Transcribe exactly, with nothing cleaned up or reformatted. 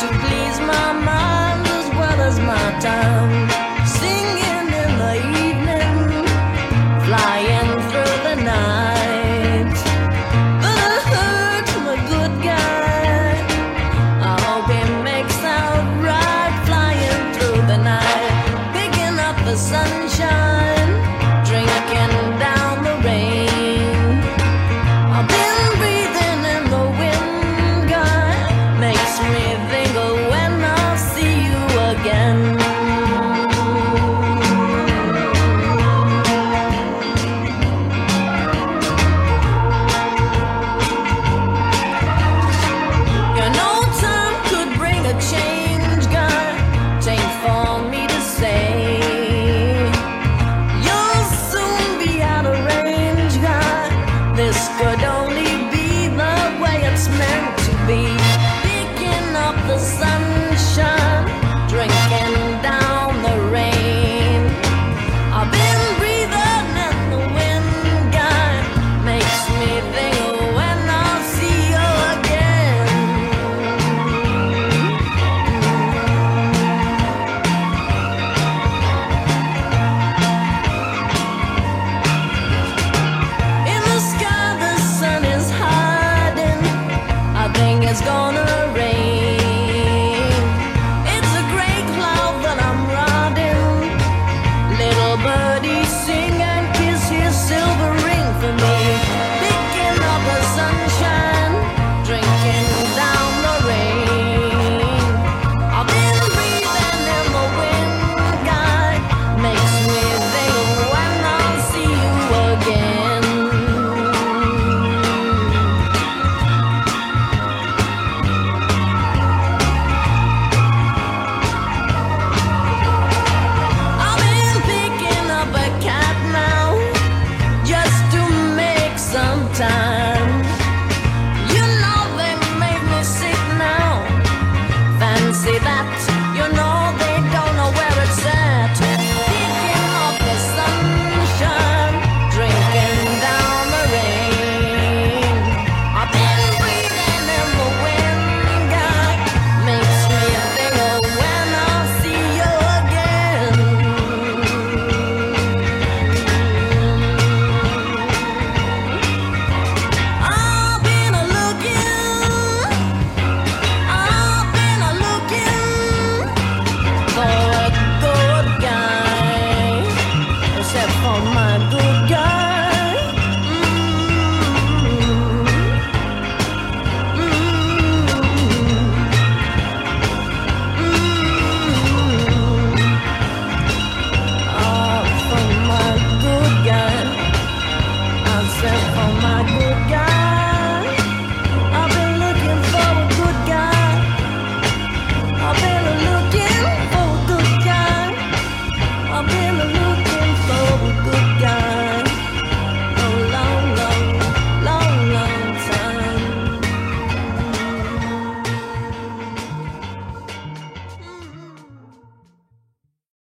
to please my mind as well as my time. Singing in the evening, flying through the night. But I heard from a good guy, I hope he makes out right. Flying through the night, picking up the sunshine, drinking down the rain. I've been breathing in the wind, guy, makes me think of when I'll see you again. You know time could bring a change, guy, take for me to say. You'll soon be out of range, guy, this could only be the way it's meant to be. Picking up the sunshine, drinking down the rain. I've been breathing in the wind, guy, makes me think of when I'll see you again. In the sky the sun is hiding, I think it's gonna rain. It's a gray cloud that I'm riding. Little birdie, sing and kiss his silver ring for me. Picking up the sunshine, drinking down the rain. I've been breathing in the wind, guy, makes me think of when I'll see you again. I've been picking up a cat now, just to make some time. You know they make me sick now. Fancy that, you know